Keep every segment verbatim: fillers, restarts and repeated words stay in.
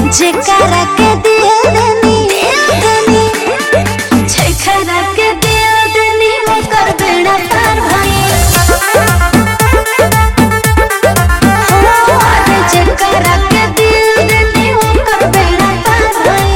जेकरा के दिल देनी देनी जेकरा के दिल देनी ओकर बेड़ा पार भई हो अरे जेकरा के दिल देनी ओकर बेड़ा पार भई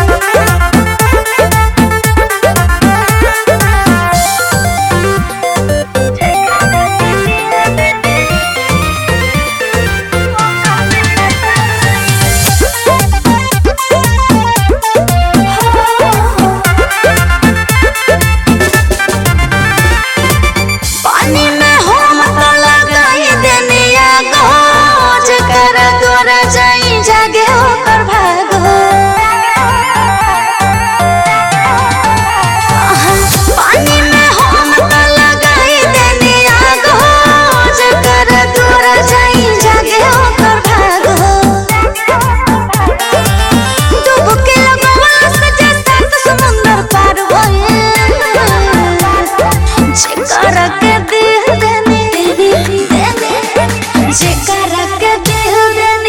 जाई जागे होकर भागो पानी में हम तो लगाई देनी आग हो जकर दूर जाई जागे होकर भागो डुबके लगवा सजे सात समुंदर पार होए जेकर के दिल देनी देनी जेकर के दिल देनी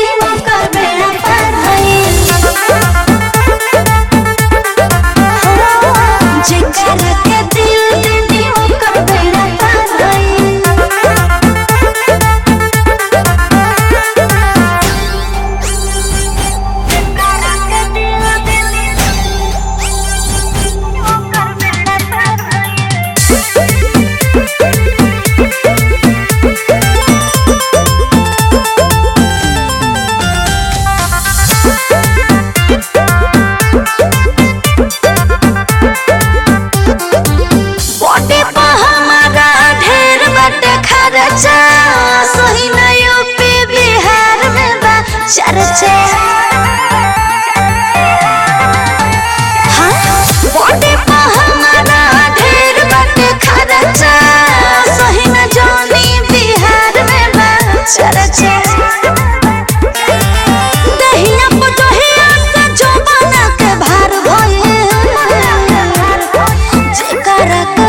सही न यूपी बिहार में बा चर्चा हाँ बॉडी पे हमारा ढेर बाटे खर्चा सही न जोनी बिहार में बा चर्चा दहिया पटोहिया से जो बना के भार भये जेकरा